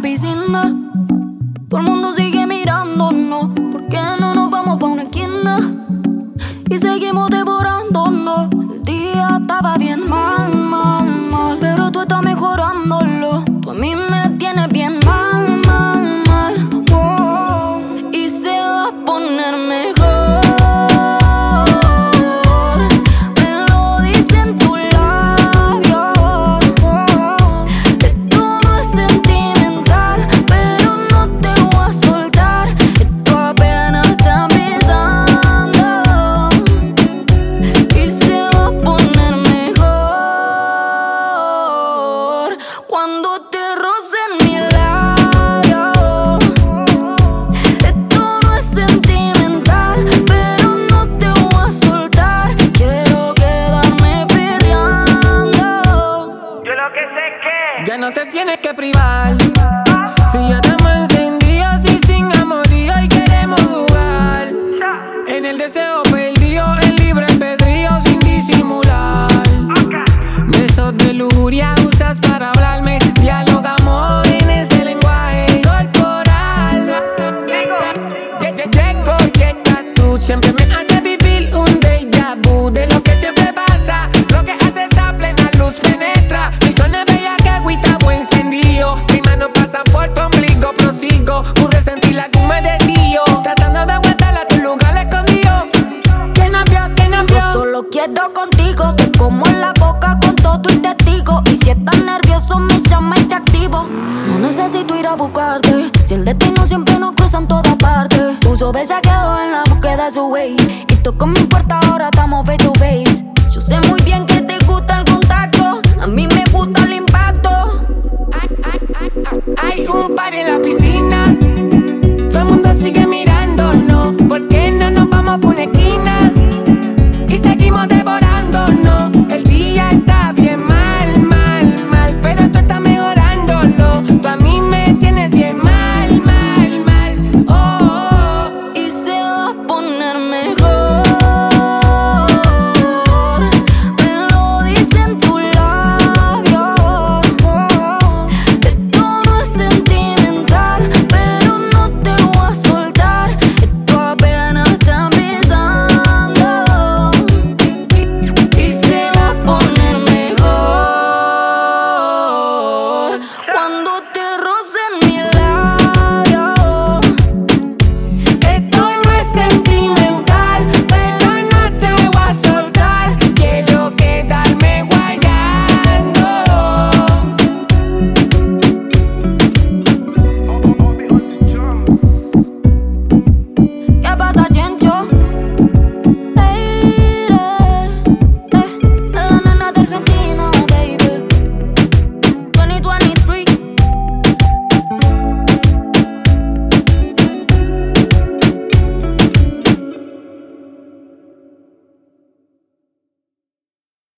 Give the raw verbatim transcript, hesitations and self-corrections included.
piscina. Todo el mundo sigue mirándonos. ¿Por qué no nos vamos pa' una esquina? Y seguimos devorándonos. El día estaba bien mal, mal, mal, pero tú estás mejorándolo. Tú a mí me tienes bien mal, mal, mal, wow. Y se va a poner mejor. Cuando te rocen mi labio, esto no es sentimental, pero no te voy a soltar. Quiero quedarme perreando. Yo lo que sé es que ya no te tienes que privar. Si ya estamos encendidos y sin amorío y queremos jugar. En el deseo perdido, en libre albedrío sin disimular. Besos de lujuria usas para hablarme. Dialogamos en ese lenguaje corporal. Llego y estás tú. Siempre me hace vivir un déjà vu de lo que siempre pasa. Lo que haces a plena luz penetra. Mi zona es bella que agüita buen encendido. Mis manos pasan por tu ombligo, prosigo. Pude sentir la que me decío. Tratando de aguantar a tu lugar escondido. ¿Quién nos vio? ¿Quién nos vio? Yo solo quiero contigo. Te como en la boca con todo y testigo. Y si estás nervioso me llama y te activo. No necesito ir a buscarte. Si el destino siempre nos cruza en todas partes. Uso bellaqueo en la búsqueda de su way. Y toco mi puerta, ahora estamos face to face.